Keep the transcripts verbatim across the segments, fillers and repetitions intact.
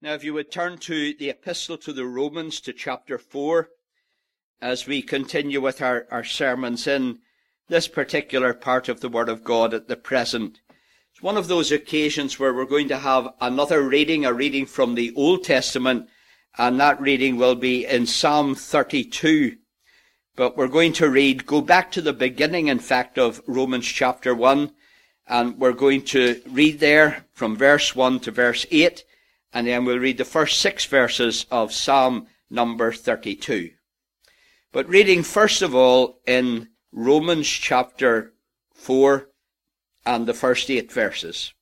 Now, if you would turn to the Epistle to the Romans, to chapter four, as we continue with our, our sermons in this particular part of the Word of God at the present. It's one of those occasions where we're going to have another reading, a reading from the Old Testament, and that reading will be in Psalm thirty-two. But we're going to read, go back to the beginning, in fact, of Romans chapter one, and we're going to read there from verse one to verse eight, and then we'll read the first six verses of Psalm number thirty-two. But reading first of all in Romans chapter four and the first eight verses.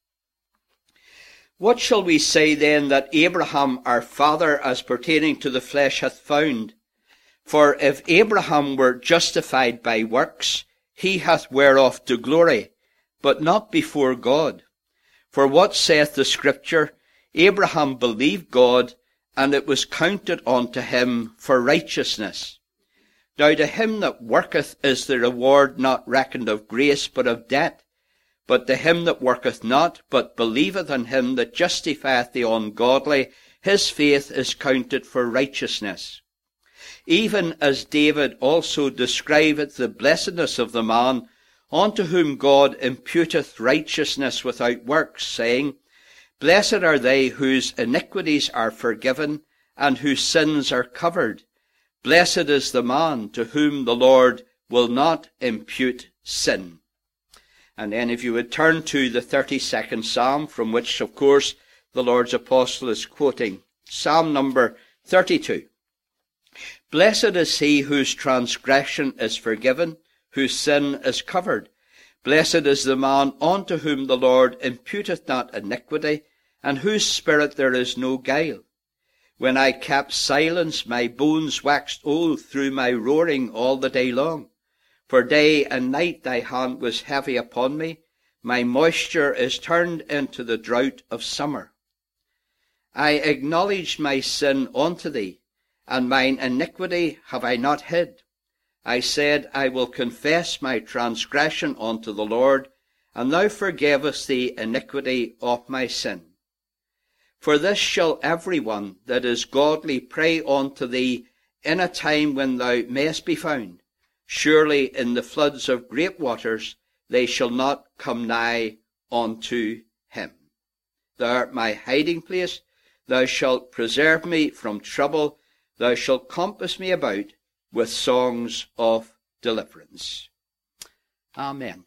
What shall we say then that Abraham our father as pertaining to the flesh hath found? For if Abraham were justified by works, he hath whereof to glory, but not before God. For what saith the Scripture? Abraham believed God, and it was counted unto him for righteousness. Now to him that worketh is the reward not reckoned of grace, but of debt. But to him that worketh not, but believeth on him that justifieth the ungodly, his faith is counted for righteousness. Even as David also describeth the blessedness of the man, unto whom God imputeth righteousness without works, saying, Blessed are they whose iniquities are forgiven, and whose sins are covered. Blessed is the man to whom the Lord will not impute sin. And then if you would turn to the thirty-second Psalm, from which, of course, the Lord's apostle is quoting. Psalm number thirty-two. Blessed is he whose transgression is forgiven, whose sin is covered. Blessed is the man unto whom the Lord imputeth not iniquity, and whose spirit there is no guile. When I kept silence, my bones waxed old through my roaring all the day long. For day and night thy hand was heavy upon me. My moisture is turned into the drought of summer. I acknowledged my sin unto thee, and mine iniquity have I not hid. I said, I will confess my transgression unto the Lord, and thou forgavest the iniquity of my sin. For this shall every one that is godly pray unto thee in a time when thou mayest be found. Surely in the floods of great waters they shall not come nigh unto him. Thou art my hiding place. Thou shalt preserve me from trouble. Thou shalt compass me about with songs of deliverance. Amen.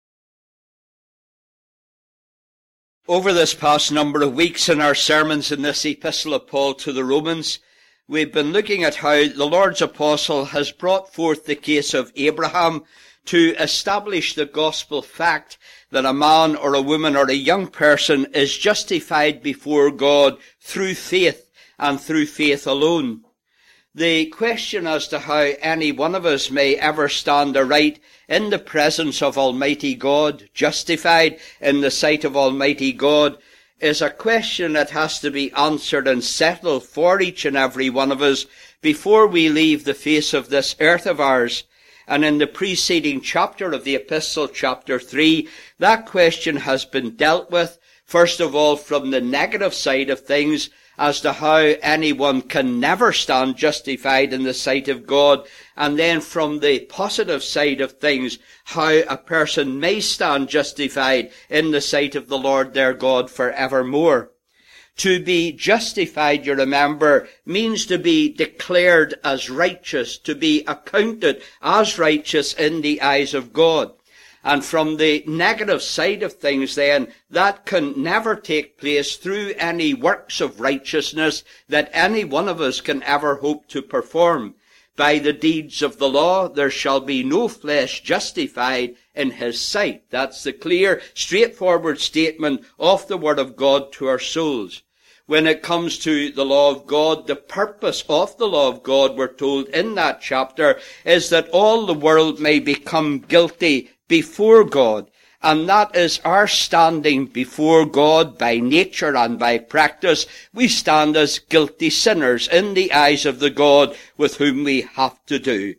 Over this past number of weeks in our sermons in this epistle of Paul to the Romans, we've been looking at how the Lord's apostle has brought forth the case of Abraham to establish the gospel fact that a man or a woman or a young person is justified before God through faith and through faith alone. The question as to how any one of us may ever stand aright in the presence of Almighty God, justified in the sight of Almighty God, is a question that has to be answered and settled for each and every one of us before we leave the face of this earth of ours. And in the preceding chapter of the epistle, chapter three, that question has been dealt with, first of all, from the negative side of things, as to how anyone can never stand justified in the sight of God, and then from the positive side of things, how a person may stand justified in the sight of the Lord their God forevermore. To be justified, you remember, means to be declared as righteous, to be accounted as righteous in the eyes of God. And from the negative side of things then, that can never take place through any works of righteousness that any one of us can ever hope to perform. By the deeds of the law, there shall be no flesh justified in his sight. That's the clear, straightforward statement of the Word of God to our souls. When it comes to the law of God, the purpose of the law of God, we're told in that chapter, is that all the world may become guilty before God, and that is our standing before God by nature and by practice. We stand as guilty sinners in the eyes of the God with whom we have to do.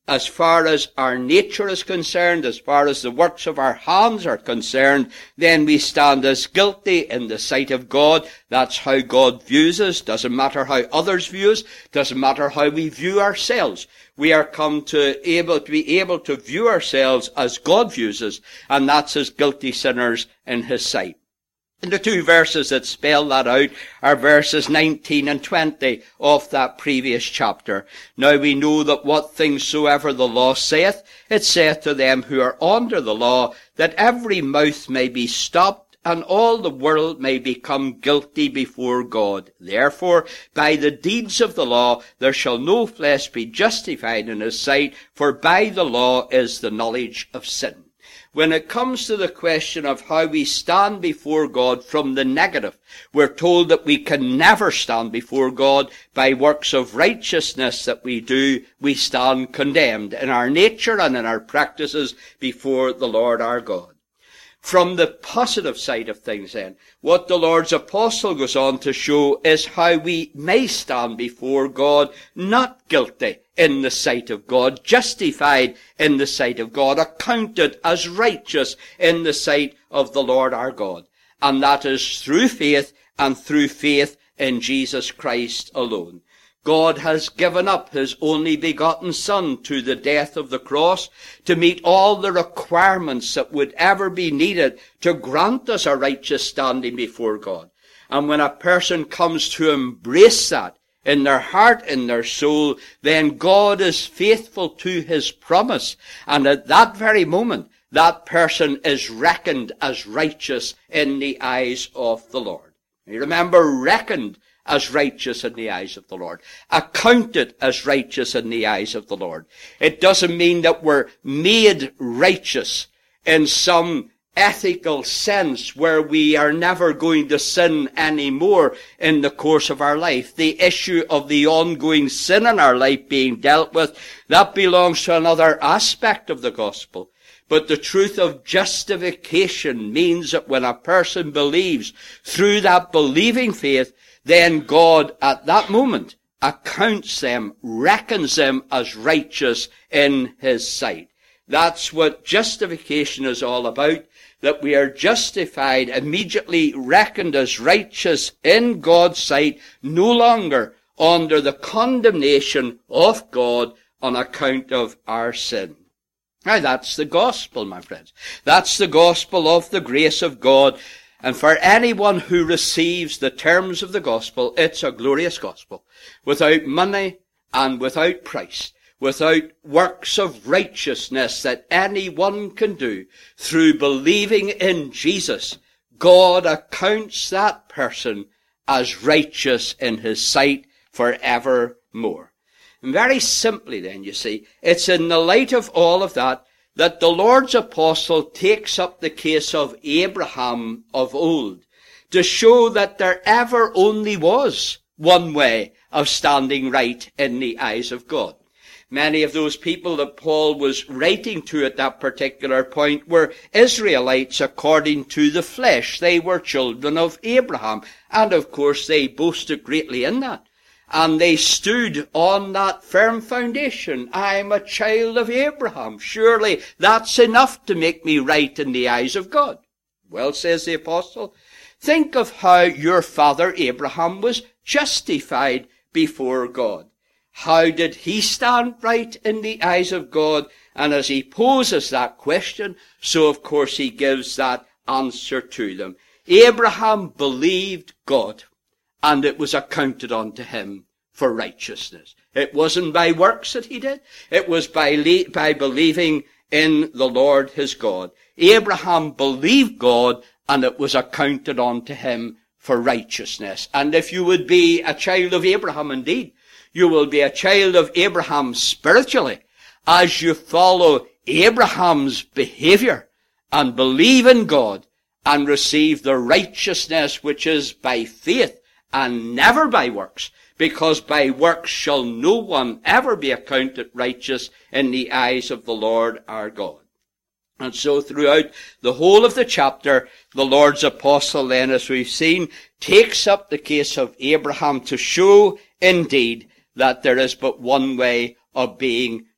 as far as our nature is concerned, as far as the works of our hands are concerned, then we stand as guilty in the sight of God. That's how God views us. Doesn't matter how others view us. Doesn't matter how we view ourselves. We are come to able to be able to view ourselves as God views us, and that's as guilty sinners in his sight. And the two verses that spell that out are verses nineteen and twenty of that previous chapter. Now we know that what things soever the law saith, it saith to them who are under the law, that every mouth may be stopped, and all the world may become guilty before God. Therefore, by the deeds of the law, there shall no flesh be justified in his sight, for by the law is the knowledge of sin. When it comes to the question of how we stand before God from the negative, we're told that we can never stand before God by works of righteousness that we do. We stand condemned in our nature and in our practices before the Lord our God. From the positive side of things then, what the Lord's apostle goes on to show is how we may stand before God not guilty in the sight of God, justified in the sight of God, accounted as righteous in the sight of the Lord our God. And that is through faith and through faith in Jesus Christ alone. God has given up his only begotten Son to the death of the cross to meet all the requirements that would ever be needed to grant us a righteous standing before God. And when a person comes to embrace that in their heart, in their soul, then God is faithful to his promise. And at that very moment, that person is reckoned as righteous in the eyes of the Lord. You remember, reckoned as righteous in the eyes of the Lord. Accounted as righteous in the eyes of the Lord. It doesn't mean that we're made righteous in some ethical sense where we are never going to sin anymore in the course of our life. The issue of the ongoing sin in our life being dealt with, that belongs to another aspect of the gospel. But the truth of justification means that when a person believes through that believing faith, then God at that moment accounts them, reckons them as righteous in his sight. That's what justification is all about, that we are justified, immediately reckoned as righteous in God's sight, no longer under the condemnation of God on account of our sin. Now that's the gospel, my friends. That's the gospel of the grace of God. And for anyone who receives the terms of the gospel, it's a glorious gospel. Without money and without price, without works of righteousness that anyone can do, through believing in Jesus, God accounts that person as righteous in his sight forevermore. And very simply then, you see, it's in the light of all of that that the Lord's apostle takes up the case of Abraham of old to show that there ever only was one way of standing right in the eyes of God. Many of those people that Paul was writing to at that particular point were Israelites according to the flesh. They were children of Abraham, and of course they boasted greatly in that. And they stood on that firm foundation. I'm a child of Abraham. Surely that's enough to make me right in the eyes of God. Well, says the apostle, think of how your father Abraham was justified before God. How did he stand right in the eyes of God? And as he poses that question, so of course he gives that answer to them. Abraham believed God, and it was accounted unto him for righteousness. It wasn't by works that he did. It was by, le- by believing in the Lord his God. Abraham believed God, and it was accounted unto him for righteousness. And if you would be a child of Abraham indeed, you will be a child of Abraham spiritually as you follow Abraham's behavior and believe in God and receive the righteousness which is by faith and never by works, because by works shall no one ever be accounted righteous in the eyes of the Lord our God. And so throughout the whole of the chapter, the Lord's apostle then, as we've seen, takes up the case of Abraham to show indeed that there is but one way of being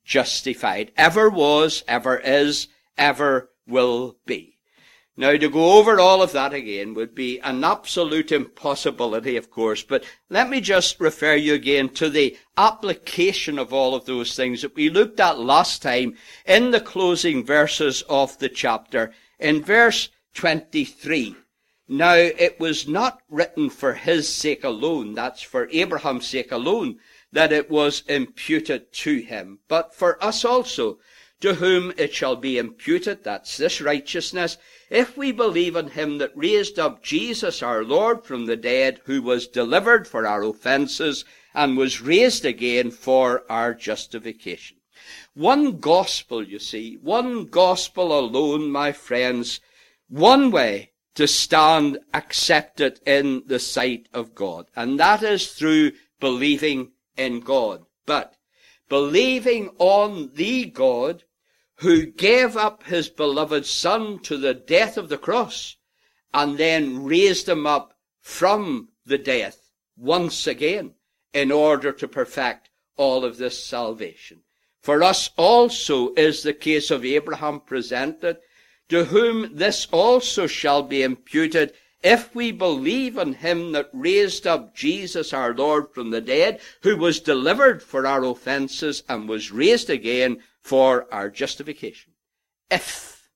justified. Ever was, ever is, ever will be. Now, to go over all of that again would be an absolute impossibility, of course, but let me just refer you again to the application of all of those things that we looked at last time in the closing verses of the chapter. In verse twenty-three, now it was not written for his sake alone, that's for Abraham's sake alone, that it was imputed to him, but for us also, to whom it shall be imputed, that's this righteousness, if we believe in him that raised up Jesus our Lord from the dead, who was delivered for our offences and was raised again for our justification. One gospel, you see, one gospel alone, my friends, one way to stand accepted in the sight of God, and that is through believing in God. But believing on the God who gave up his beloved Son to the death of the cross and then raised him up from the death once again in order to perfect all of this salvation. For us also is the case of Abraham presented, to whom this also shall be imputed, if we believe in him that raised up Jesus our Lord from the dead, who was delivered for our offences and was raised again for our justification. If,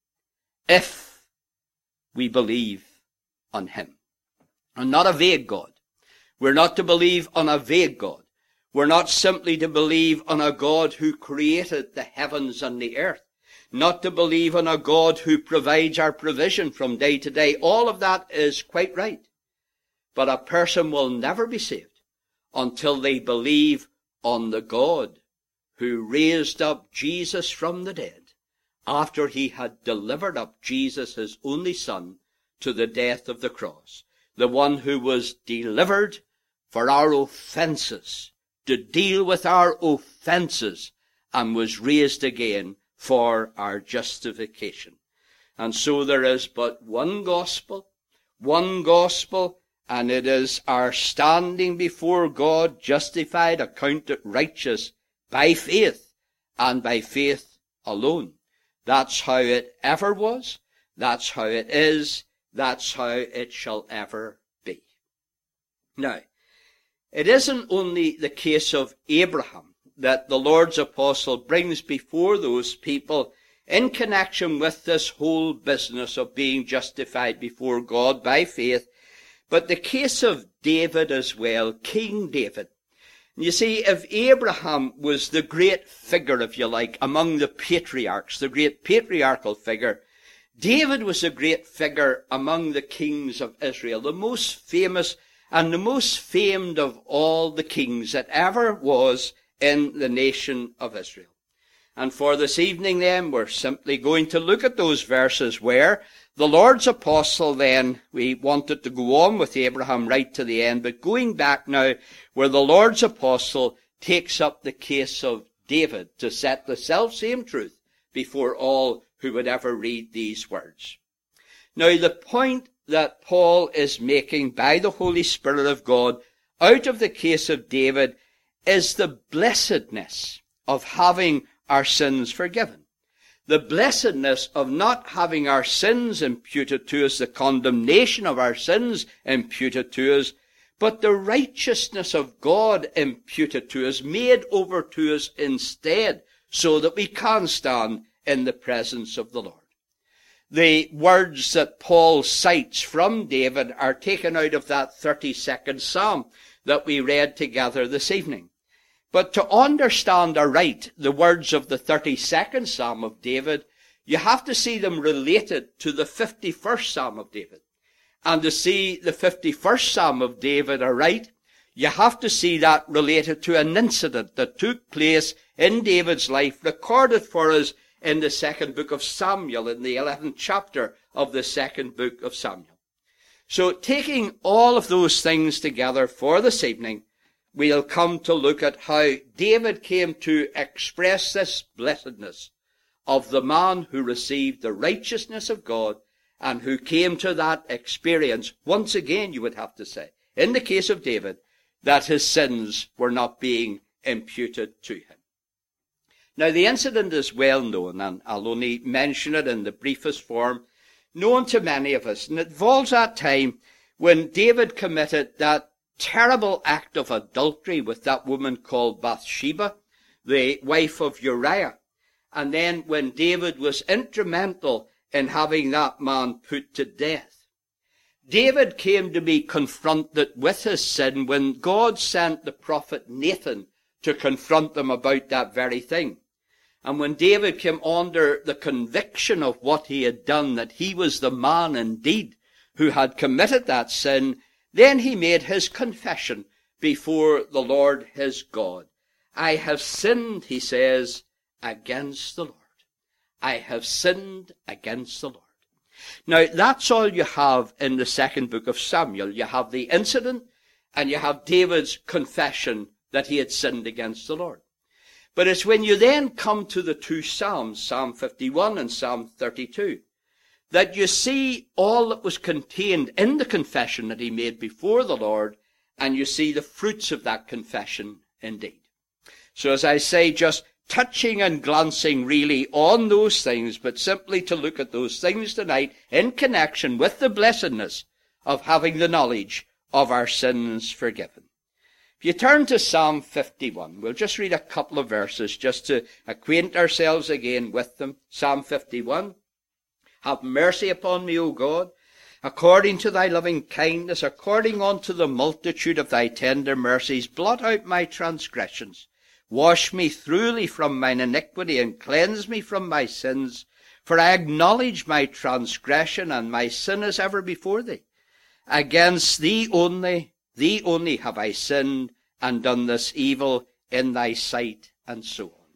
if we believe on him. And not a vague God. We're not to believe on a vague God. We're not simply to believe on a God who created the heavens and the earth. Not to believe on a God who provides our provision from day to day. All of that is quite right. But a person will never be saved until they believe on the God who raised up Jesus from the dead after he had delivered up Jesus, his only Son, to the death of the cross. The one who was delivered for our offences, to deal with our offences, and was raised again for our justification. And so there is but one gospel, one gospel, and it is our standing before God justified, accounted righteous by faith, and by faith alone. That's how it ever was, that's how it is, that's how it shall ever be. Now, it isn't only the case of Abraham that the Lord's apostle brings before those people in connection with this whole business of being justified before God by faith, but the case of David as well, King David. You see, if Abraham was the great figure, if you like, among the patriarchs, the great patriarchal figure, David was a great figure among the kings of Israel, the most famous and the most famed of all the kings that ever was in the nation of Israel. And for this evening then, we're simply going to look at those verses where the Lord's apostle then, we wanted to go on with Abraham right to the end, but going back now, where the Lord's apostle takes up the case of David to set the self-same truth before all who would ever read these words. Now, the point that Paul is making by the Holy Spirit of God out of the case of David is the blessedness of having our sins forgiven. The blessedness of not having our sins imputed to us, the condemnation of our sins imputed to us, but the righteousness of God imputed to us, made over to us instead, so that we can stand in the presence of the Lord. The words that Paul cites from David are taken out of that thirty-second Psalm that we read together this evening. But to understand aright the words of the thirty-second Psalm of David, you have to see them related to the fifty-first Psalm of David. And to see the fifty-first Psalm of David aright, you have to see that related to an incident that took place in David's life, recorded for us in the second book of Samuel, in the eleventh chapter of the second book of Samuel. So taking all of those things together for this evening, we'll come to look at how David came to express this blessedness of the man who received the righteousness of God and who came to that experience, once again you would have to say, in the case of David, that his sins were not being imputed to him. Now, the incident is well known, and I'll only mention it in the briefest form, known to many of us. And it involves that time when David committed that terrible act of adultery with that woman called Bathsheba, the wife of Uriah. And then when David was instrumental in having that man put to death. David came to be confronted with his sin when God sent the prophet Nathan to confront him about that very thing. And when David came under the conviction of what he had done, that he was the man indeed who had committed that sin, then he made his confession before the Lord his God. I have sinned, he says, against the Lord. I have sinned against the Lord. Now, that's all you have in the second book of Samuel. You have the incident, and you have David's confession that he had sinned against the Lord. But it's when you then come to the two Psalms, Psalm fifty-one and Psalm thirty-two, that you see all that was contained in the confession that he made before the Lord, and you see the fruits of that confession indeed. So as I say, just touching and glancing really on those things, but simply to look at those things tonight in connection with the blessedness of having the knowledge of our sins forgiven. If you turn to Psalm fifty-one, we'll just read a couple of verses just to acquaint ourselves again with them. Psalm fifty-one. Have mercy upon me, O God, according to thy loving kindness, according unto the multitude of thy tender mercies, blot out my transgressions. Wash me thoroughly from mine iniquity, and cleanse me from my sins. For I acknowledge my transgression, and my sin is ever before thee. Against thee only, thee only have I sinned, and done this evil in thy sight, and so on.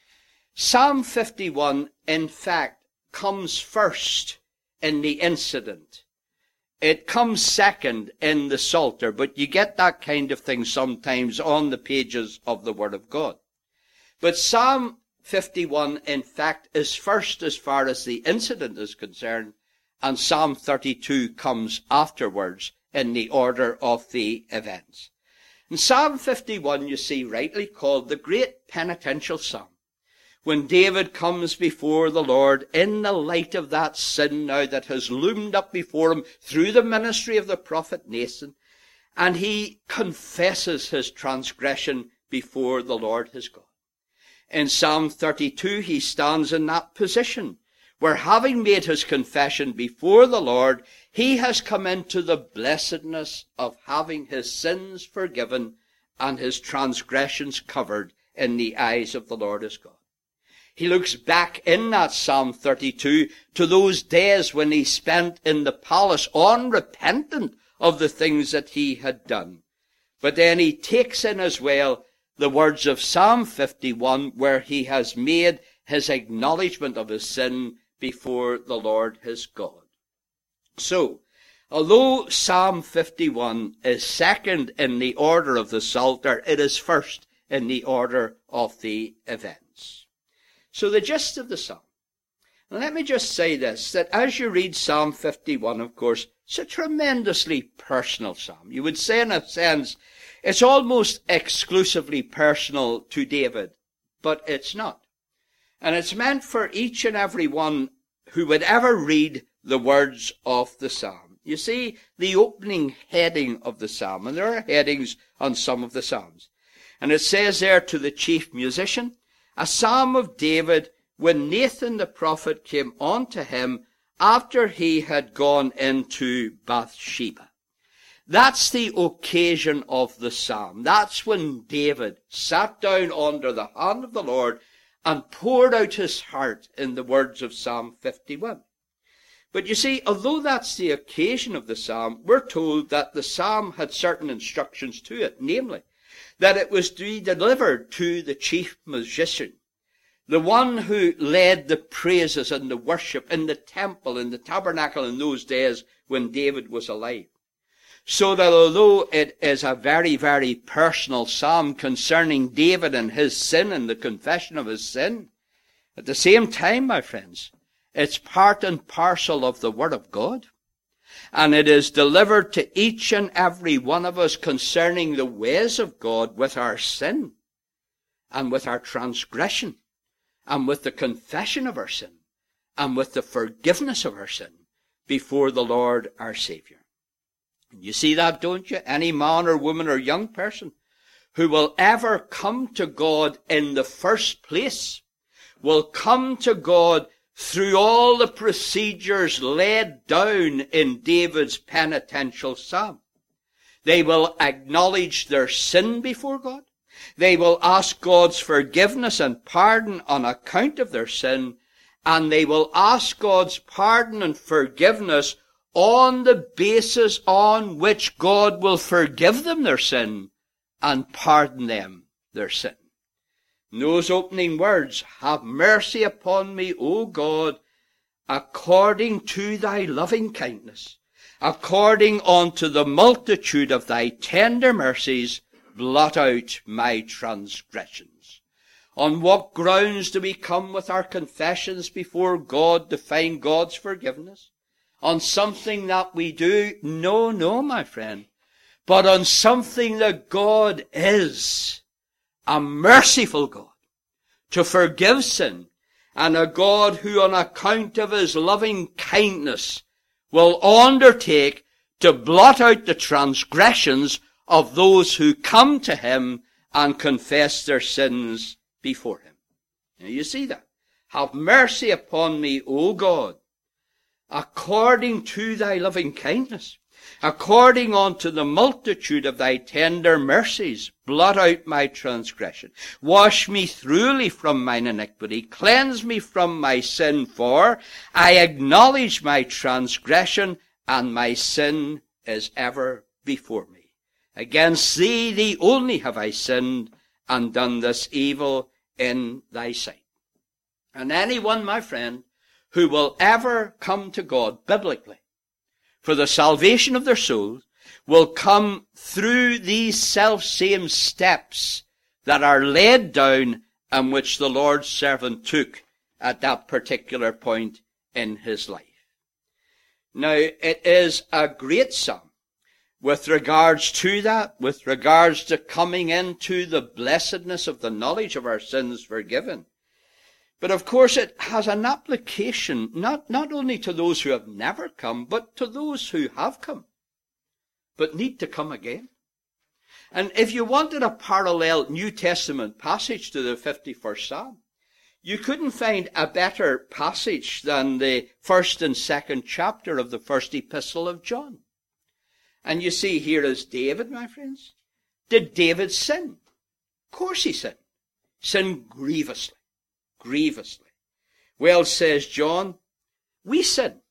Psalm fifty-one, in fact, comes first in the incident. It comes second in the Psalter, but you get that kind of thing sometimes on the pages of the Word of God. But Psalm fifty-one, in fact, is first as far as the incident is concerned, and Psalm thirty-two comes afterwards in the order of the events. In Psalm fifty-one, you see, rightly called the great penitential psalm, when David comes before the Lord in the light of that sin now that has loomed up before him through the ministry of the prophet Nathan, and he confesses his transgression before the Lord his God. In Psalm thirty-two, he stands in that position where, having made his confession before the Lord, he has come into the blessedness of having his sins forgiven and his transgressions covered in the eyes of the Lord his God. He looks back in that Psalm thirty-two to those days when he spent in the palace unrepentant of the things that he had done. But then he takes in as well the words of Psalm fifty-one, where he has made his acknowledgement of his sin before the Lord his God. So, although Psalm fifty-one is second in the order of the Psalter, it is first in the order of the events. So the gist of the psalm. And let me just say this, that as you read Psalm fifty-one, of course, it's a tremendously personal psalm. You would say in a sense, it's almost exclusively personal to David, but it's not. And it's meant for each and every one who would ever read the words of the psalm. You see, the opening heading of the psalm, and there are headings on some of the psalms. And it says there, to the chief musician, a psalm of David when Nathan the prophet came unto him after he had gone into Bathsheba. That's the occasion of the psalm. That's when David sat down under the hand of the Lord and poured out his heart in the words of Psalm fifty-one. But you see, although that's the occasion of the psalm, we're told that the psalm had certain instructions to it, namely, that it was to be delivered to the chief musician, the one who led the praises and the worship in the temple, in the tabernacle in those days when David was alive. So that although it is a very, very personal psalm concerning David and his sin and the confession of his sin, at the same time, my friends, it's part and parcel of the Word of God. And it is delivered to each and every one of us concerning the ways of God with our sin and with our transgression. and with the confession of our sin, and with the forgiveness of our sin before the Lord our Saviour. You see that, don't you? Any man or woman or young person who will ever come to God in the first place will come to God through all the procedures laid down in David's penitential psalm. They will acknowledge their sin before God. They will ask God's forgiveness and pardon on account of their sin. And they will ask God's pardon and forgiveness on the basis on which God will forgive them their sin and pardon them their sin. In those opening words, have mercy upon me, O God, according to thy loving kindness, according unto the multitude of thy tender mercies, blot out my transgressions. On what grounds do we come with our confessions before God to find God's forgiveness? On something that we do? No, no, my friend. But on something that God is. A merciful God to forgive sin, and a God who on account of his loving kindness will undertake to blot out the transgressions of those who come to him and confess their sins before him. Now you see that. Have mercy upon me, O God, according to thy loving kindness, according unto the multitude of thy tender mercies, blot out my transgression. Wash me thoroughly from mine iniquity. Cleanse me from my sin, for I acknowledge my transgression, and my sin is ever before me. Against thee, thee only have I sinned, and done this evil in thy sight. And anyone, my friend, who will ever come to God biblically for the salvation of their souls will come through these self-same steps that are laid down and which the Lord's servant took at that particular point in his life. Now, it is a great psalm with regards to that, with regards to coming into the blessedness of the knowledge of our sins forgiven. But of course it has an application not, not only to those who have never come, but to those who have come, but need to come again. And if you wanted a parallel New Testament passage to the fifty-first Psalm, you couldn't find a better passage than the first and second chapter of the first epistle of John. And you see, here is David, my friends. Did David sin? Of course he sinned. Sinned grievously. Grievously. Well, says John, we sin.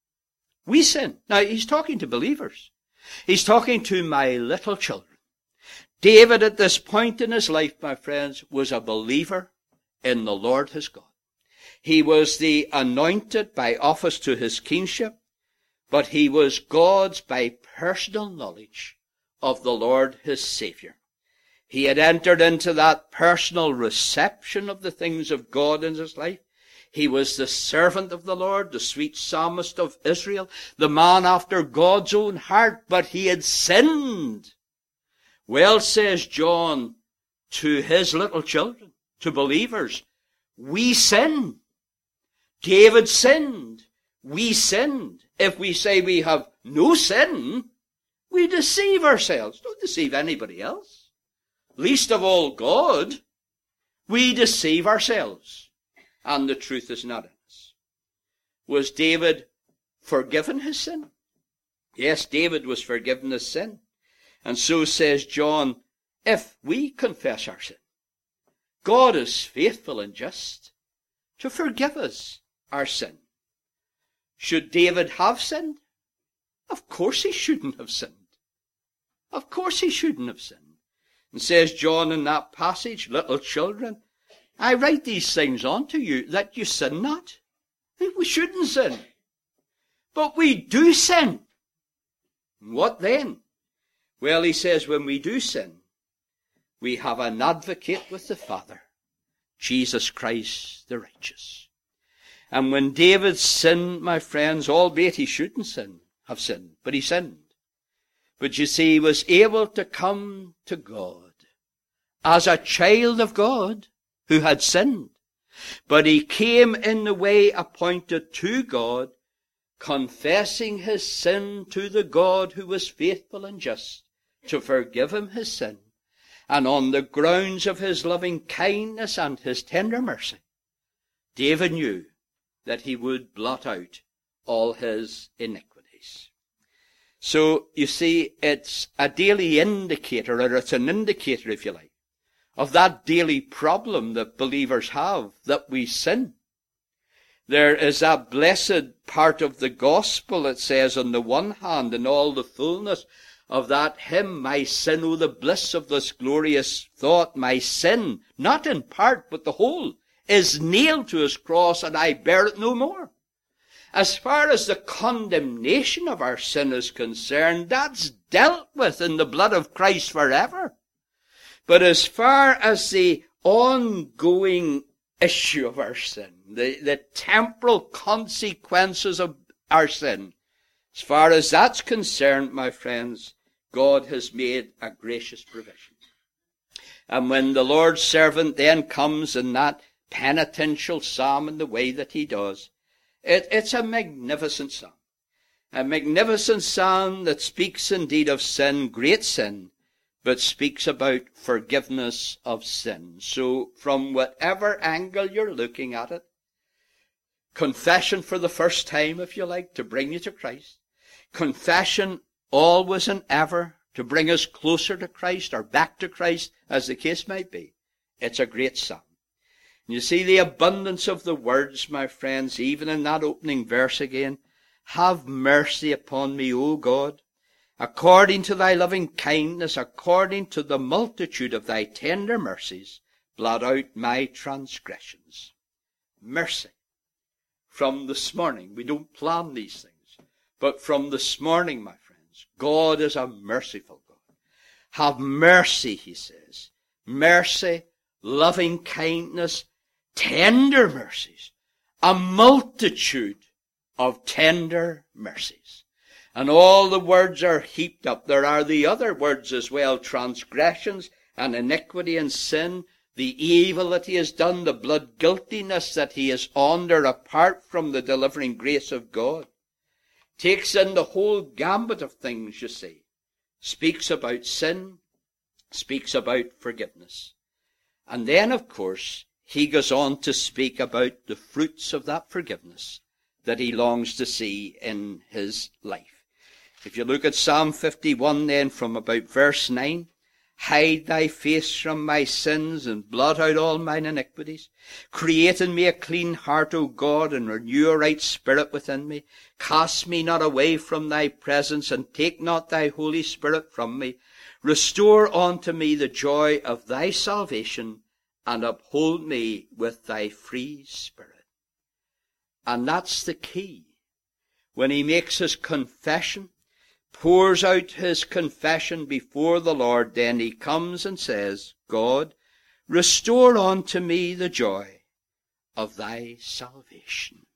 We sin. Now, he's talking to believers. He's talking to my little children. David, at this point in his life, my friends, was a believer in the Lord his God. He was the anointed by office to his kingship, but he was God's by personal knowledge of the Lord his Saviour. He had entered into that personal reception of the things of God in his life. He was the servant of the Lord, the sweet psalmist of Israel, the man after God's own heart, but he had sinned. Well, says John to his little children, to believers, we sin. David sinned. We sinned. If we say we have no sin, we deceive ourselves. Don't deceive anybody else. Least of all God. We deceive ourselves, and the truth is not in us. Was David forgiven his sin? Yes, David was forgiven his sin. And so says John, if we confess our sin, God is faithful and just to forgive us our sin. Should David have sinned? Of course he shouldn't have sinned. Of course he shouldn't have sinned. And says John in that passage, little children, I write these things unto you that you sin not. We shouldn't sin. But we do sin. What then? Well, he says, when we do sin, we have an advocate with the Father, Jesus Christ the righteous. And when David sinned, my friends, albeit he shouldn't sin, have sinned, but he sinned. But you see, he was able to come to God as a child of God who had sinned. But he came in the way appointed to God, confessing his sin to the God who was faithful and just to forgive him his sin, and on the grounds of his loving kindness and his tender mercy, David knew that he would blot out all his iniquities. So, you see, it's a daily indicator, or it's an indicator, if you like, of that daily problem that believers have, that we sin. There is a blessed part of the gospel, it says, on the one hand, in all the fullness of that hymn, my sin, oh the bliss of this glorious thought, my sin, not in part, but the whole, is nailed to his cross, and I bear it no more. As far as the condemnation of our sin is concerned, that's dealt with in the blood of Christ forever. But as far as the ongoing issue of our sin, the, the temporal consequences of our sin, as far as that's concerned, my friends, God has made a gracious provision. And when the Lord's servant then comes in that penitential psalm in the way that he does, it, it's a magnificent psalm. A magnificent psalm that speaks indeed of sin, great sin, but speaks about forgiveness of sin. So from whatever angle you're looking at it, confession for the first time, if you like, to bring you to Christ, confession always and ever to bring us closer to Christ or back to Christ, as the case might be, it's a great psalm. And you see the abundance of the words, my friends, even in that opening verse again. Have mercy upon me, O God, according to thy loving kindness, according to the multitude of thy tender mercies, blot out my transgressions. Mercy. From this morning, we don't plan these things, but from this morning, my friends, God is a merciful God. Have mercy, he says. Mercy, loving kindness, tender mercies, a multitude of tender mercies. And all the words are heaped up. There are the other words as well, transgressions and iniquity and sin, the evil that he has done, the blood guiltiness that he is under apart from the delivering grace of God. Takes in the whole gambit of things, you see. Speaks about sin, speaks about forgiveness. And then, of course, he goes on to speak about the fruits of that forgiveness that he longs to see in his life. If you look at Psalm fifty-one then from about verse nine, hide thy face from my sins and blot out all mine iniquities. Create in me a clean heart, O God, and renew a right spirit within me. Cast me not away from thy presence, and take not thy Holy Spirit from me. Restore unto me the joy of thy salvation, and uphold me with thy free spirit. And that's the key. When he makes his confession, pours out his confession before the Lord, then he comes and says, God, restore unto me the joy of thy salvation.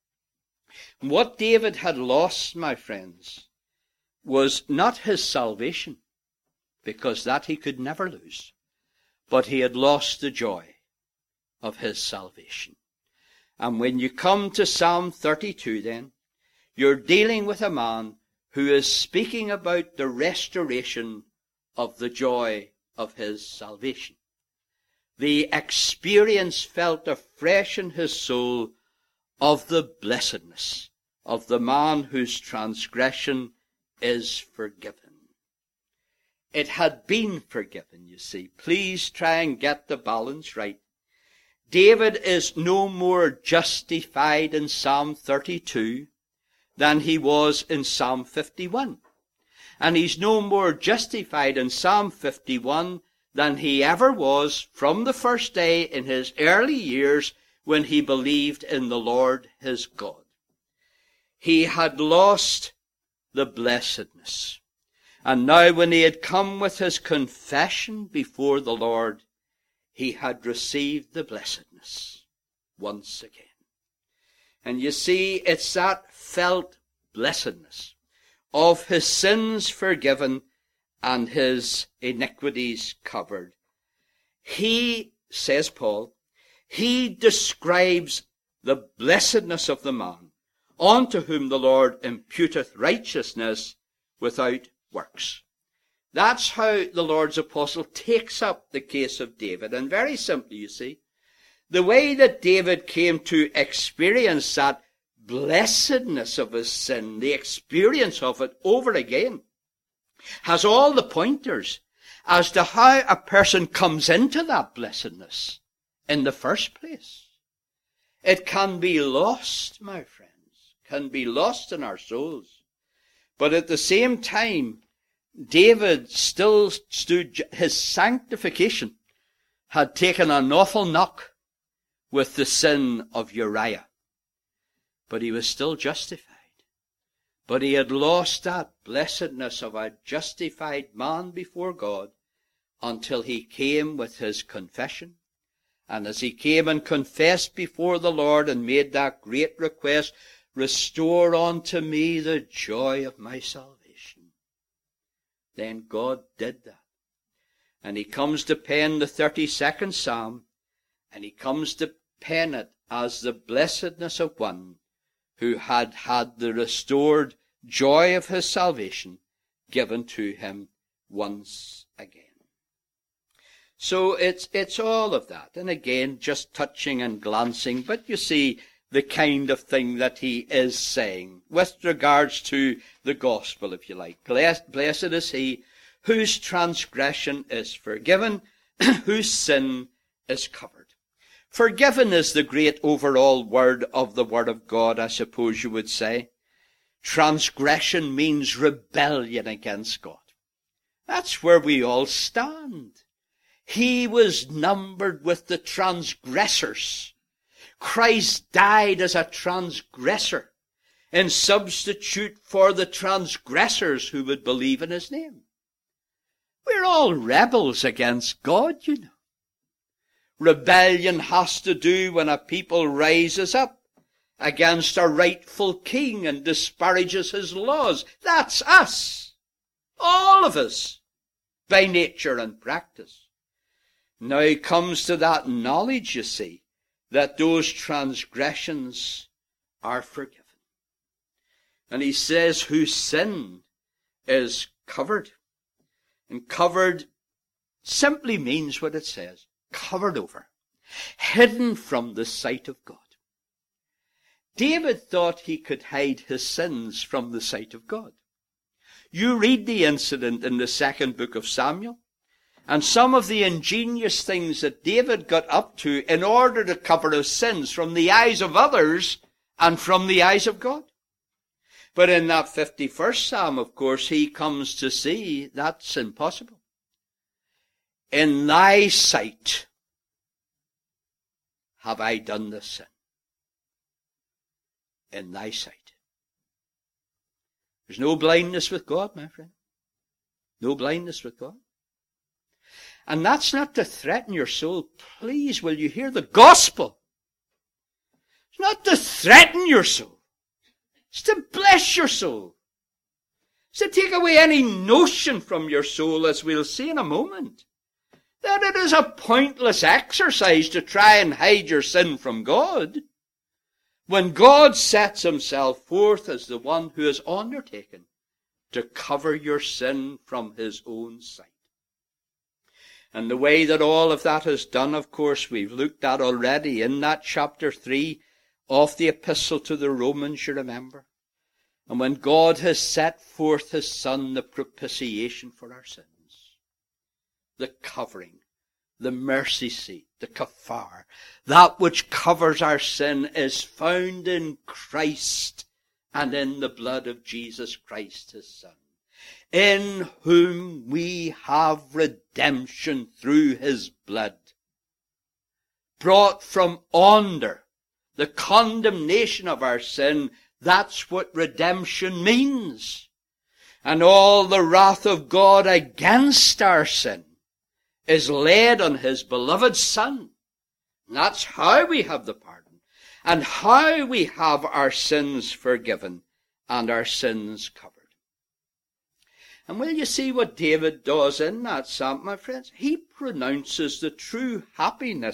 What David had lost, my friends, was not his salvation, because that he could never lose, but he had lost the joy of his salvation. And when you come to Psalm thirty-two then, you're dealing with a man who is speaking about the restoration of the joy of his salvation. The experience felt afresh in his soul of the blessedness of the man whose transgression is forgiven. It had been forgiven, you see. Please try and get the balance right. David is no more justified in Psalm thirty-two than he was in Psalm fifty-one. And he's no more justified in Psalm fifty-one than he ever was from the first day in his early years when he believed in the Lord his God. He had lost the blessedness. And now when he had come with his confession before the Lord, he had received the blessedness once again. And you see, it's that felt blessedness of his sins forgiven and his iniquities covered. He, says Paul, he describes the blessedness of the man, unto whom the Lord imputeth righteousness without works. That's how the Lord's apostle takes up the case of David. And very simply, you see, the way that David came to experience that blessedness of his sin, the experience of it over again, has all the pointers as to how a person comes into that blessedness in the first place. It can be lost, my friends, can be lost in our souls. But at the same time, David still stood, his sanctification had taken an awful knock with the sin of Uriah. But he was still justified. But he had lost that blessedness of a justified man before God until he came with his confession. And as he came and confessed before the Lord and made that great request, restore unto me the joy of my salvation, then God did that. And he comes to pen the thirty-second Psalm, and he comes to pen it as the blessedness of one who had had the restored joy of his salvation given to him once again. So it's, it's all of that. And again, just touching and glancing, but you see the kind of thing that he is saying with regards to the gospel, if you like. Blessed, blessed is he whose transgression is forgiven, whose sin is covered. Forgiven is the great overall word of the Word of God, I suppose you would say. Transgression means rebellion against God. That's where we all stand. He was numbered with the transgressors. Christ died as a transgressor in substitute for the transgressors who would believe in his name. We're all rebels against God, you know. Rebellion has to do when a people rises up against a rightful king and disparages his laws. That's us. All of us, by nature and practice. Now he comes to that knowledge, you see, that those transgressions are forgiven. And he says, whose sin is covered. And covered simply means what it says. Covered over. Hidden from the sight of God. David thought he could hide his sins from the sight of God. You read the incident in the second book of Samuel, and some of the ingenious things that David got up to in order to cover his sins from the eyes of others and from the eyes of God. But in that fifty-first Psalm, of course, he comes to see that's impossible. In thy sight have I done this sin. In thy sight. There's no blindness with God, my friend. No blindness with God. And that's not to threaten your soul. Please, will you hear the gospel? It's not to threaten your soul. It's to bless your soul. It's to take away any notion from your soul, as we'll see in a moment, that it is a pointless exercise to try and hide your sin from God, when God sets himself forth as the one who has undertaken to cover your sin from his own sight. And the way that all of that is done, of course, we've looked at already in that chapter three of the epistle to the Romans, you remember. And when God has set forth his Son, the propitiation for our sins, the covering, the mercy seat, the kafar, that which covers our sin is found in Christ and in the blood of Jesus Christ, his Son, in whom we have redemption through his blood, brought from under the condemnation of our sin. That's what redemption means. And all the wrath of God against our sin is laid on his beloved Son. And that's how we have the pardon, and how we have our sins forgiven and our sins covered. And will you see what David does in that psalm, my friends? He pronounces the true happiness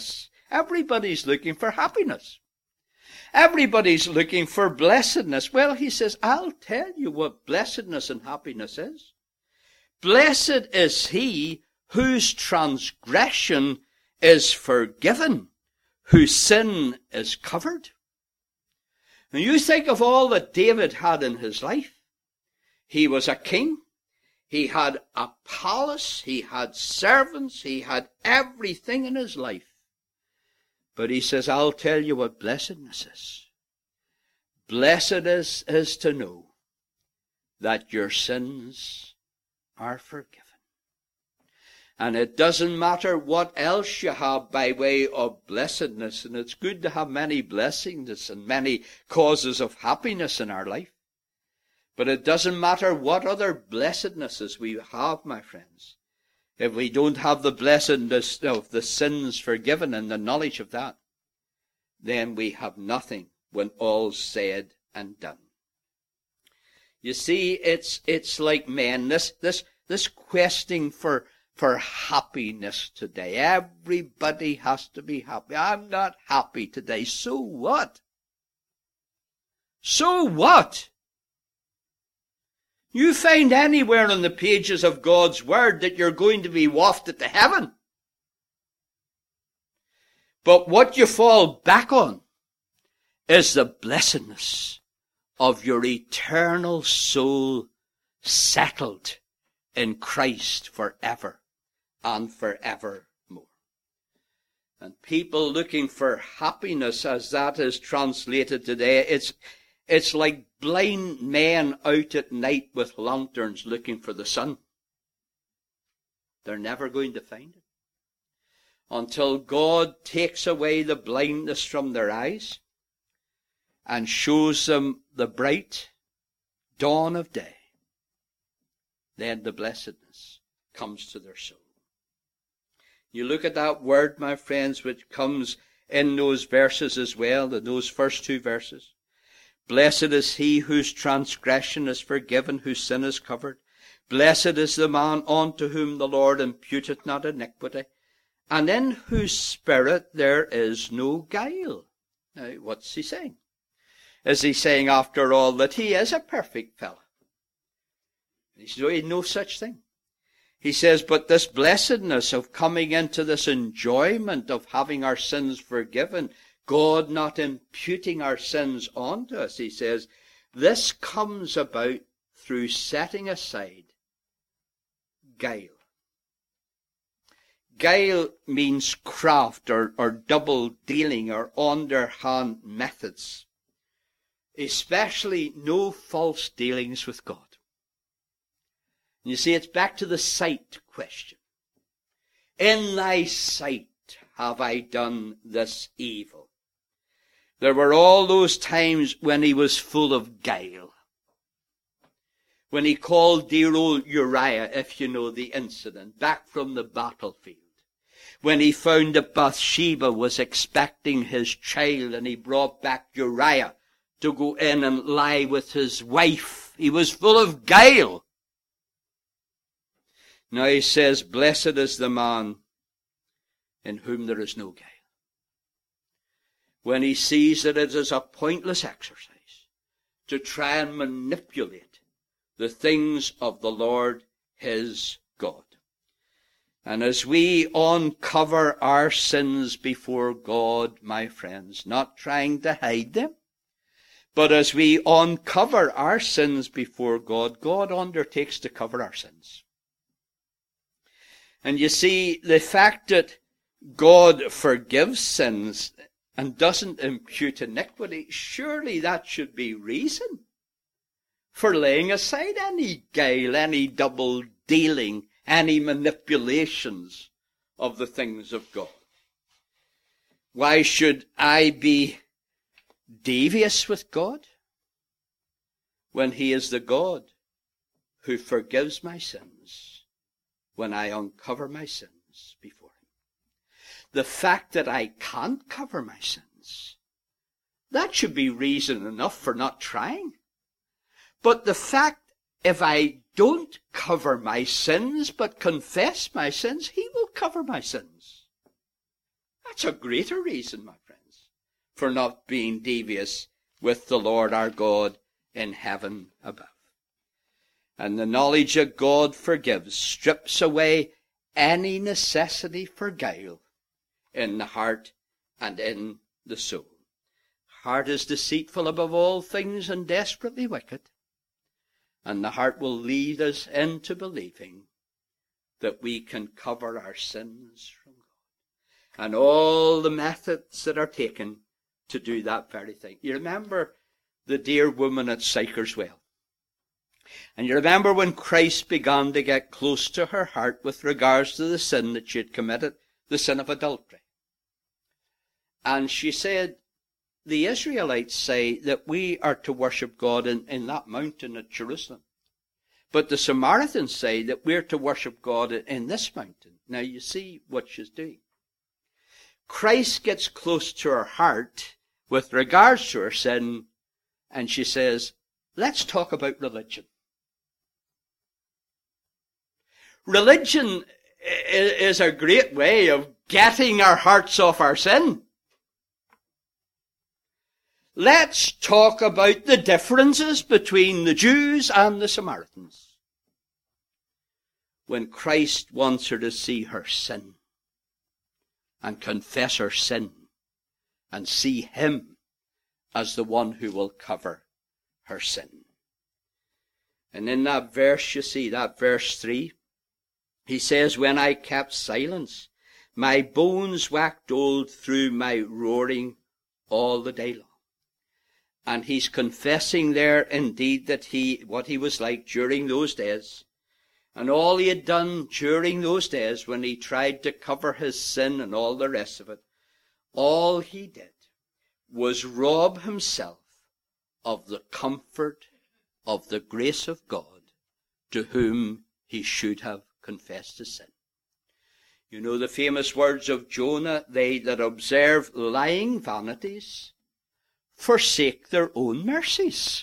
Everybody's looking for happiness. Everybody's looking for blessedness. Well, he says, I'll tell you what blessedness and happiness is. Blessed is he whose transgression is forgiven, whose sin is covered. And you think of all that David had in his life. He was a king. He had a palace. He had servants. He had everything in his life. But he says, I'll tell you what blessedness is. Blessed is, is to know that your sins are forgiven. And it doesn't matter what else you have by way of blessedness. And it's good to have many blessings and many causes of happiness in our life. But it doesn't matter what other blessednesses we have, my friends. If we don't have the blessedness of the sins forgiven and the knowledge of that, then we have nothing when all's said and done. You see, it's it's like men, this this this questing for for happiness today. Everybody has to be happy. I'm not happy today. So what? So what? You find anywhere on the pages of God's Word that you're going to be wafted to heaven. But what you fall back on is the blessedness of your eternal soul settled in Christ forever and forevermore. And people looking for happiness, as that is translated today, it's It's like blind men out at night with lanterns looking for the sun. They're never going to find it until God takes away the blindness from their eyes and shows them the bright dawn of day. Then the blessedness comes to their soul. You look at that word, my friends, which comes in those verses as well, in those first two verses. Blessed is he whose transgression is forgiven, whose sin is covered. Blessed is the man unto whom the Lord imputeth not iniquity, and in whose spirit there is no guile. Now, what's he saying? Is he saying, after all, that he is a perfect fellow? He says, no such thing. He says, but this blessedness of coming into this enjoyment of having our sins forgiven, God not imputing our sins onto us, he says, this comes about through setting aside guile. Guile means craft or, or double dealing or underhand methods. Especially no false dealings with God. And you see, it's back to the sight question. In thy sight have I done this evil. There were all those times when he was full of guile. When he called dear old Uriah, if you know the incident, back from the battlefield. When he found that Bathsheba was expecting his child and he brought back Uriah to go in and lie with his wife. He was full of guile. Now he says, blessed is the man in whom there is no guile. When he sees that it is a pointless exercise to try and manipulate the things of the Lord his God. And as we uncover our sins before God, my friends, not trying to hide them, but as we uncover our sins before God, God undertakes to cover our sins. And you see, the fact that God forgives sins and doesn't impute iniquity, surely that should be reason for laying aside any guile, any double dealing, any manipulations of the things of God. Why should I be devious with God when he is the God who forgives my sins when I uncover my sins before him? The fact that I can't cover my sins, that should be reason enough for not trying. But the fact, if I don't cover my sins but confess my sins, he will cover my sins. That's a greater reason, my friends, for not being devious with the Lord our God in heaven above. And the knowledge of God forgives, strips away any necessity for guile in the heart and in the soul. Heart is deceitful above all things and desperately wicked. And the heart will lead us into believing that we can cover our sins from God. And all the methods that are taken to do that very thing. You remember the dear woman at Sychar's Well. And you remember when Christ began to get close to her heart with regards to the sin that she had committed, the sin of adultery. And she said, the Israelites say that we are to worship God in, in that mountain at Jerusalem. But the Samaritans say that we're to worship God in, in this mountain. Now you see what she's doing. Christ gets close to her heart with regards to her sin, and she says, let's talk about religion. Religion is a great way of getting our hearts off our sin. Let's talk about the differences between the Jews and the Samaritans. When Christ wants her to see her sin and confess her sin and see him as the one who will cover her sin. And in that verse, you see, that verse three, he says, when I kept silence, my bones waxed old through my roaring all the day long. And he's confessing there indeed that he, what he was like during those days. And all he had done during those days when he tried to cover his sin and all the rest of it, all he did was rob himself of the comfort of the grace of God to whom he should have confessed his sin. You know the famous words of Jonah, they that observe lying vanities forsake their own mercies.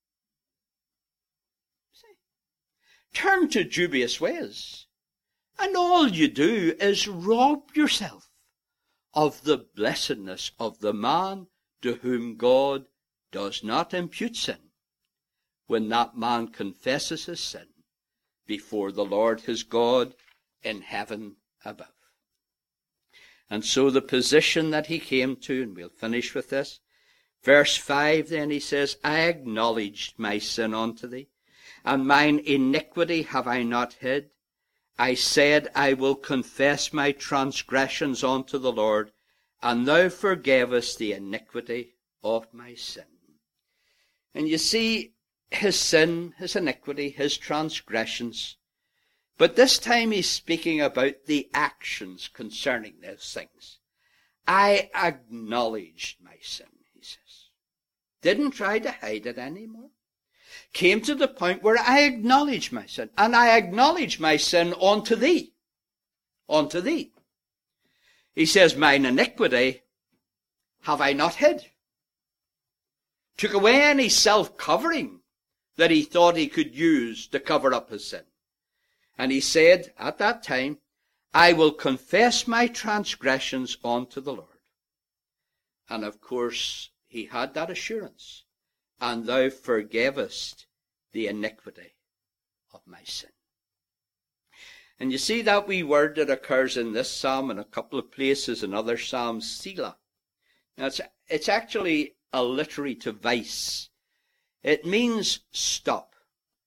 See? Turn to dubious ways, and all you do is rob yourself of the blessedness of the man to whom God does not impute sin, when that man confesses his sin before the Lord his God in heaven above. And so the position that he came to, and we'll finish with this, verse five then he says, I acknowledged my sin unto thee, and mine iniquity have I not hid. I said, I will confess my transgressions unto the Lord, and thou forgavest the iniquity of my sin. And you see, his sin, his iniquity, his transgressions. But this time he's speaking about the actions concerning those things. I acknowledged my sin, he says. Didn't try to hide it anymore. Came to the point where I acknowledge my sin. And I acknowledge my sin unto thee. Unto thee. He says, mine iniquity have I not hid. Took away any self-covering that he thought he could use to cover up his sin. And he said at that time, I will confess my transgressions unto the Lord. And of course, he had that assurance. And thou forgavest the iniquity of my sin. And you see that wee word that occurs in this psalm and a couple of places in other psalms, Selah. Now it's, it's actually alliterative vice. It means stop,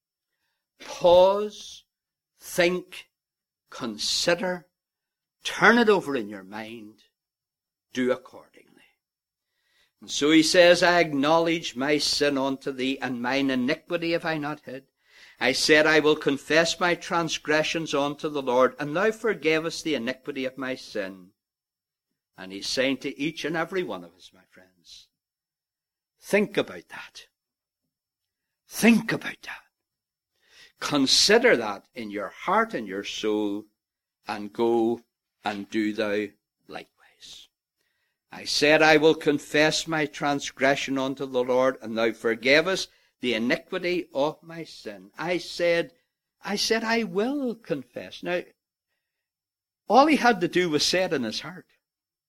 pause, think, consider, turn it over in your mind, do accordingly. And so he says, I acknowledge my sin unto thee, and mine iniquity have I not hid. I said, I will confess my transgressions unto the Lord, and thou forgavest the iniquity of my sin. And he's saying to each and every one of us, my friends, think about that. Think about that. Consider that in your heart and your soul, and go and do thou likewise. I said, I will confess my transgression unto the Lord, and thou forgavest the iniquity of my sin. I said, I said, I will confess. Now, all he had to do was say it in his heart.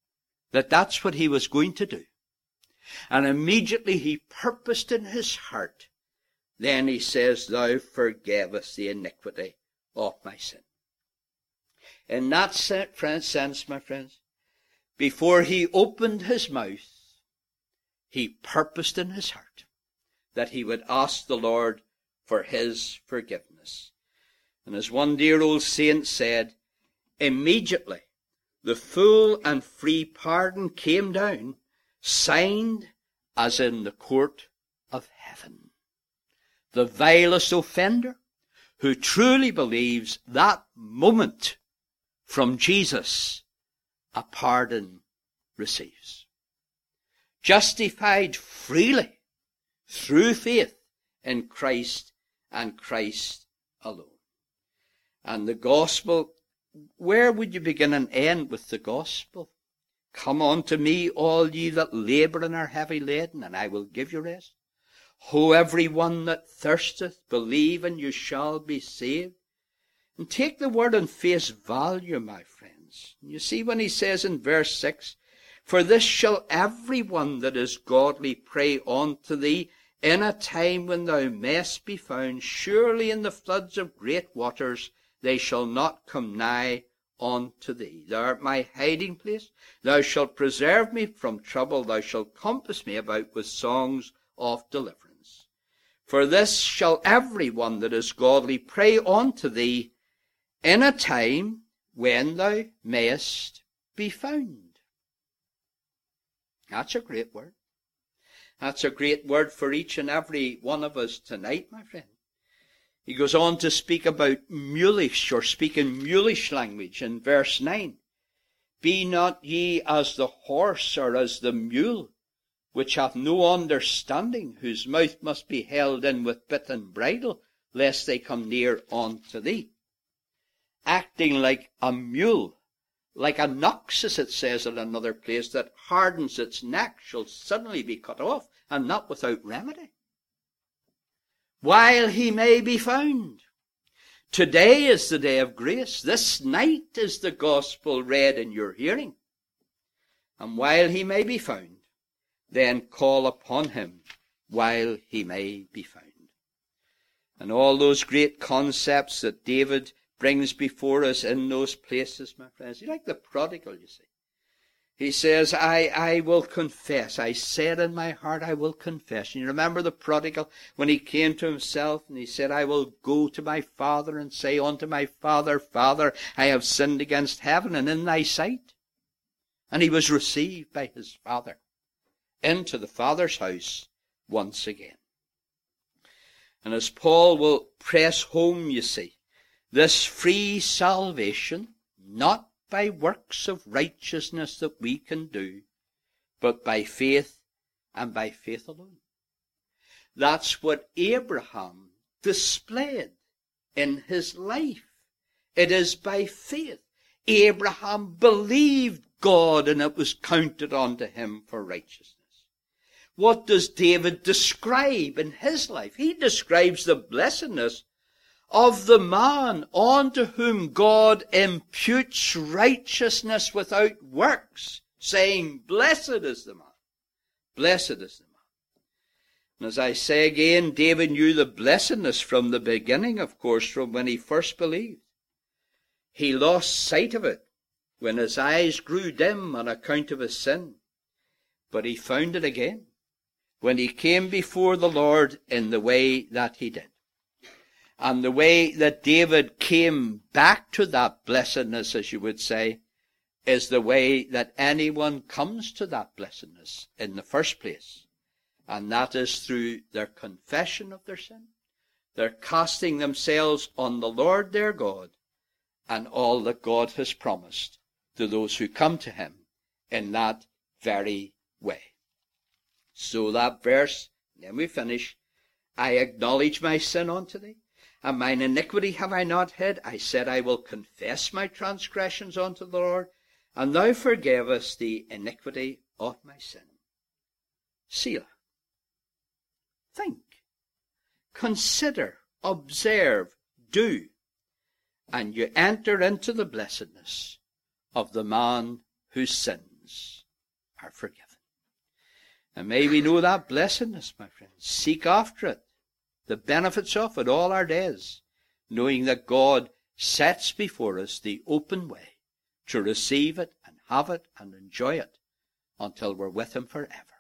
that that's what he was going to do. And immediately he purposed in his heart. Then he says, thou forgavest the iniquity of my sin. In that sense, my friends, before he opened his mouth, he purposed in his heart that he would ask the Lord for his forgiveness. And as one dear old saint said, immediately the full and free pardon came down, signed as in the court of heaven. The vilest offender who truly believes that moment from Jesus, a pardon receives. Justified freely through faith in Christ and Christ alone. And the gospel, where would you begin and end with the gospel? Come unto me, all ye that labour and are heavy laden, and I will give you rest. Ho, every one that thirsteth, believe and you shall be saved. And take the word on face value, my friends. You see when he says in verse six, for this shall every one that is godly pray unto thee in a time when thou mayst be found. Surely in the floods of great waters they shall not come nigh unto thee. Thou art my hiding place. Thou shalt preserve me from trouble. Thou shalt compass me about with songs of deliverance. For this shall every one that is godly pray unto thee in a time when thou mayest be found. That's a great word. That's a great word for each and every one of us tonight, my friend. He goes on to speak about mulish, or speak in mulish language in verse nine. Be not ye as the horse or as the mule, which hath no understanding, whose mouth must be held in with bit and bridle, lest they come near unto thee. Acting like a mule, like an ox, as it says in another place, that hardens its neck, shall suddenly be cut off, and not without remedy, while he may be found. Today is the day of grace. This night is the gospel read in your hearing. And while he may be found, then call upon him while he may be found. And all those great concepts that David brings before us in those places, my friends. He's like the prodigal, you see. He says, I, I will confess. I said in my heart, I will confess. And you remember the prodigal when he came to himself and he said, I will go to my father and say unto my father, Father, I have sinned against heaven and in thy sight. And he was received by his father into the Father's house once again. And as Paul will press home, you see, this free salvation, not by works of righteousness that we can do, but by faith and by faith alone. That's what Abraham displayed in his life. It is by faith. Abraham believed God and it was counted unto him for righteousness. What does David describe in his life? He describes the blessedness of the man unto whom God imputes righteousness without works, saying, blessed is the man. Blessed is the man. And as I say again, David knew the blessedness from the beginning, of course, from when he first believed. He lost sight of it when his eyes grew dim on account of his sin. But he found it again when he came before the Lord in the way that he did. And the way that David came back to that blessedness, as you would say, is the way that anyone comes to that blessedness in the first place. And that is through their confession of their sin, their casting themselves on the Lord their God, and all that God has promised to those who come to him in that very way. So that verse, then we finish, I acknowledge my sin unto thee, and mine iniquity have I not hid. I said, I will confess my transgressions unto the Lord, and thou forgavest the iniquity of my sin. Selah. Think, consider, observe, do, and you enter into the blessedness of the man who sins are forgiven. And may we know that blessedness, my friends. Seek after it, the benefits of it all our days, knowing that God sets before us the open way to receive it and have it and enjoy it until we're with him forever.